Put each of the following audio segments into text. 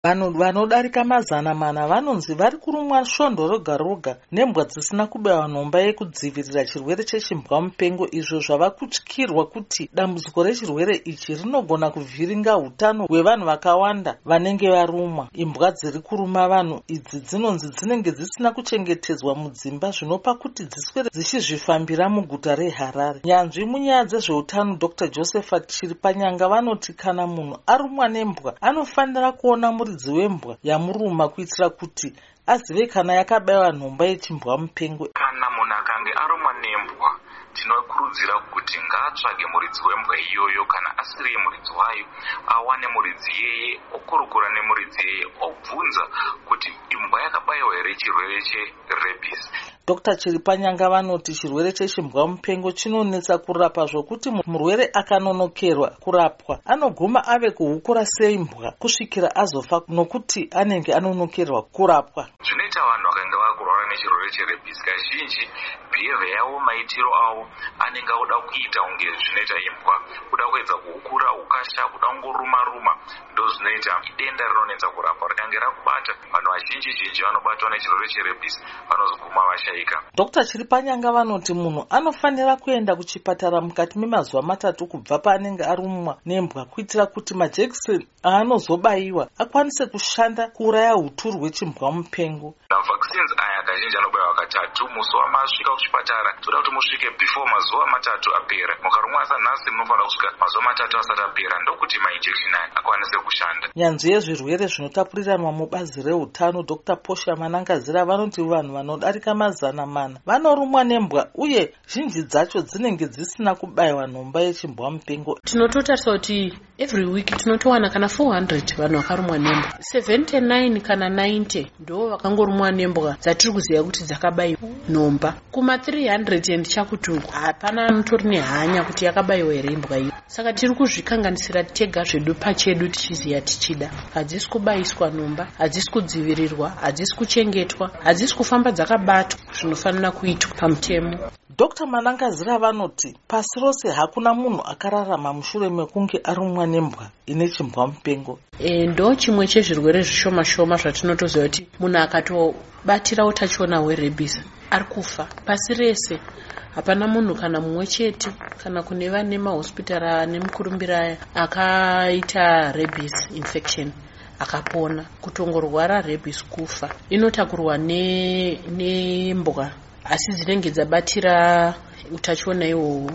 Vanhu vanodarika 400 vanonzi vari kurumwa svondo roga roga nembwa dzisina kubayiwa nhomba yekudzivirira chirwere chechimbwa mupengo, izvo zvava kutyirwa kuti dambudziko rechirwere ichi rinogona kuvhiringa hutano hwevanhu vakawanda vanenge varumwa. Imbwa dziri kuruma vanhu idzi dzinonzi dzinenge dzisina kuchengetedzwa mudzimba, zvinopa kuti dziswere dzichizvifambira muguta reHarare. Nyanzvi munyaya dzezveutano Dr. Josephat Chiripanyanga vanoti kana munhu arumwa nembwa anofanira kuona muridzi wembwa yamuruma kuitira kuti azive kana yakabayiwa nhomba yechimbwa mupengo. Kana munhu akange arumwa nembwa, tinokurudzira kuti ngaatsvage muridzi wembwa iyoyo. Kana asiri muridzi wayo, awane muridzi yeye, okurukura nemuridzi yeye, obvunza kuti imbwa yakabayiwa here chirwere cherebhisi. Dr. Chiripanyanga vanoti chirwere chechimbwa mupengo chinonetsa kurapa zvokuti murwere akanonokerwa kurapwa anoguma ave kuhukura seimbwa kusvikira azofa nokuti anenge anonokerwa kurapwa. Zvinoita vanhu vakanga vakurwara nechirwere cherebhisi kazhinji behavior yavo, maitiro avo anenge auda kuita unge zvinoita imbwa, kuda kuedza kuhukura ukasha, kuda kungoruma ndozvinoita denda rinonetsa kurapwa. Rikange rakubata vanhu vazhinji vanobatwa nechirwere cherebhisi vanozoguma vashaika. Dr. Chiripanyanga vanoti munhu anofanira kuenda kuchipatara mukati memazuva 3 kubva paanenge arumwa nembwa kuitira kuti majekiseni aanozobayiwa akwanise kushanda kuuraya hutu hwechimbwa mupengo. Vaccines aya kazhinji anobayiwa katatu. Musi wamasvika kuchipatara toda kuti musvike before mazuva 3 apera. Mukarumwa sanhasi munofanira kusvika mazuva 3 asati apera ndokuti mainjection aya akwanise kushanda. Nyanzvi yezvirwere zvinotapuriranwa mubazi rehutano Dr. Posha Manangazira vanoti vanhu vanodarika 400 vanorumwa nembwa uye zhinji dzacho dzinenge dzisina kubayiwa nhomba yechimbwa mupengo. Tinototarisa kuti every week tinotowana kana 400 vanhu vakarumwa nembwa. 79 kana 90 ndo vakangorumwa nembwa dzatiri kuziva kuti dzakabayiwa nhomba. Kuma 300 chakutuku hapana anotori nehanya kuti yakabayiwa here imbwa iyo. Saka tiri kuzvikanganisira tega zvedu pachedu tichiziva tichida. Hadzisi kubayiswa nhomba, hadzisi kudzivirirwa, hadzisi kuchengetwa, hadzisi kufamba dzakabatwa zvinofanira kuitwa pamutemo. Dr. Manangazira vanoti pasi rose hakuna munhu akararama mushure mekunge arumwa nembwa ine chimbwa mupengo. Ndo chimwe chezvirwere zvishoma zvatinotoziva kuti munhu akatobatira utachiona hwerebhisi ari kufa pasi rese. Hapana munhu kana mumwe chete kana kune vane mahospitari ane mukurumbira aya akaita rebhisi infection akapona. Kutongorwara rebhisi kufa inotakurwa nembwa asi dzinenge dzabatira utachiona ihwohwo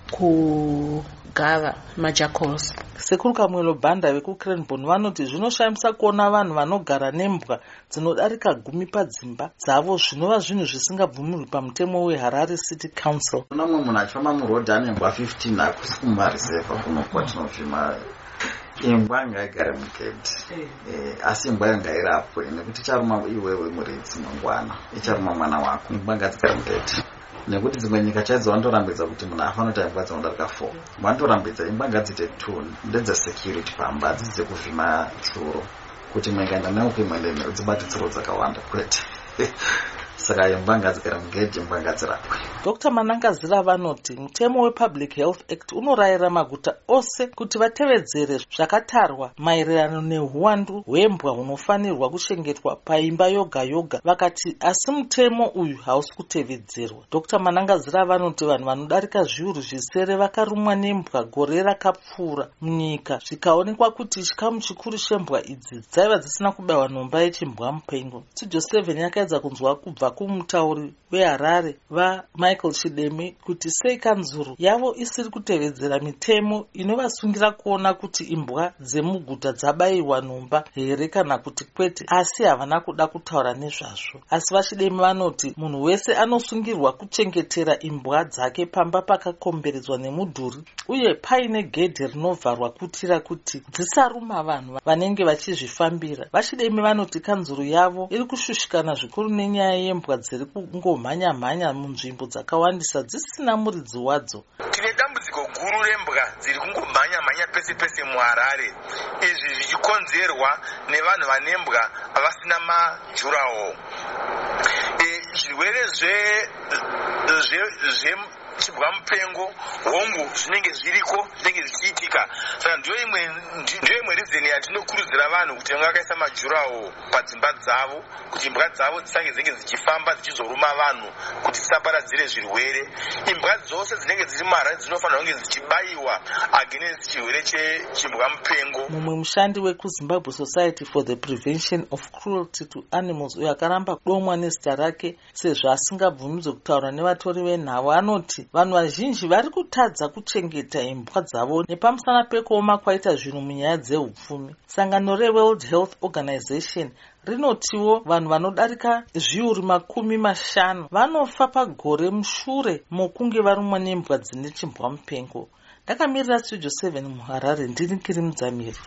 kugava majackals. Sekuru Kamwelo Banda vekuCranbourne vanoti zvinoshamisa kuona vanhu vanogara nembwa dzinodarika 10 padzimba dzavo zvinova zvinhu zvisingabvumirwi pamutemo weHarare City Council. Kuna mumwe munhu achifamba murodhi ane mbwa 15 hakusi kumarizevha kuno kwatinozvima. Imbwa ngaigare mugedhi, asi imbwa ngairapwe nekuti icharuma iwewe muridzi mangwana, icharuma mwana wako. Imbwa ngadzigare mugedhi nekuti dzimwe nyika chaidzo vanotorambidza kuti munhu afanota imbwa dzinodarika 4. Vanotorambidza imbwa ngadzite 2 ndedze-security pamba, hadzisi dzekuvhima tsuro kuti mwengaenda nayo kuimwende dzibate tsuro dzakawanda kwete. Saka imbwa ngadzigare mugedhi, imbwa ngadzirapwe. Dr. Manangazira vanoti mutemo wePublic Health Act unorayira maguta ose kuti vatevedzere zvakatarwa maererano neuwandu hwembwa hunofanirwa kuchengetwa paimba yoga yoga. Vakati asi mutemo uyu hausi kutevedzerwa. Dr. Manangazira vanoti vanhu vanodarika zviuru zvisere vakarumwa nembwa gore rakapfuura munyika zvikaonekwa kuti chikamu chikuru chembwa idzi dzaiva dzisina kubayiwa nhomba yechimbwa mupengo. Studio 7 yakaedza kunzwa kubva kumutauri weHarare Michael Chideme kuti sei kanzuru yavo isiri kutevedzera mitemo inovasungira kuona kuti imbwa dzemuguta dzabayiwa nhomba here kana kuti kwete, asi havana kuda kutaura nezvazvo. Asi vaChideme vanoti munhu wese anosungirwa kuchengetera imbwa dzake pamba pakakomberedzwa nemudhuri uye paine gedhe rinovharwa kuitira kuti dzisaruma vanhu vanenge vachizvifambira. VaChideme vanoti kanzuru yavo iri kushushikana zvikuru nenyaya yembwa dziri kungomhanya munzvimbo dzakawandisa dzisina muridzi wadzo. Tine dambudziko guru rembwa dziri kungomhanya pese muHarare. Izvi zvichikonzerwa nevanhu vanembwa vasina majuraho. Zvirwere chimbwa mupengo, hongu zvinenge zviriko zvinenge zvichiitika. Saka ndiyo imwe reason yatinokurudzira vanhu kuti vange vakaisa majurawo padzimba dzavo kuti imbwa dzavo dzisange dzinenge dzichifamba dzichizoruma vanhu kuti dzisaparadzire zvirwere. Imbwa dzose dzinenge dziri muHarare dzinofanira kunge dzichibayiwa against chirwere chechimbwa mupengo. Mumwe mushandi wekuZimbabwe Society for the Prevention of Cruelty to Animals uyo akaramba kudomwa nezita rake sezvo asingabvumidzwe kutaura nevatori venhau anoti vanhu vazhinji vari kutadza kuchengeta imbwa dzavo nepamusana pekuoma kwaita zvinhu munyaya dzehupfumi. Sangano reWorld Health Organization rinotiwo vanhu vanodarika zviuru 50 vanofa pagore mushure mokunge varumwa nembwa dzine chimbwa mupengo. Ndakamirira Studio 7 muHarare, ndiri Kiri Mudzamiri.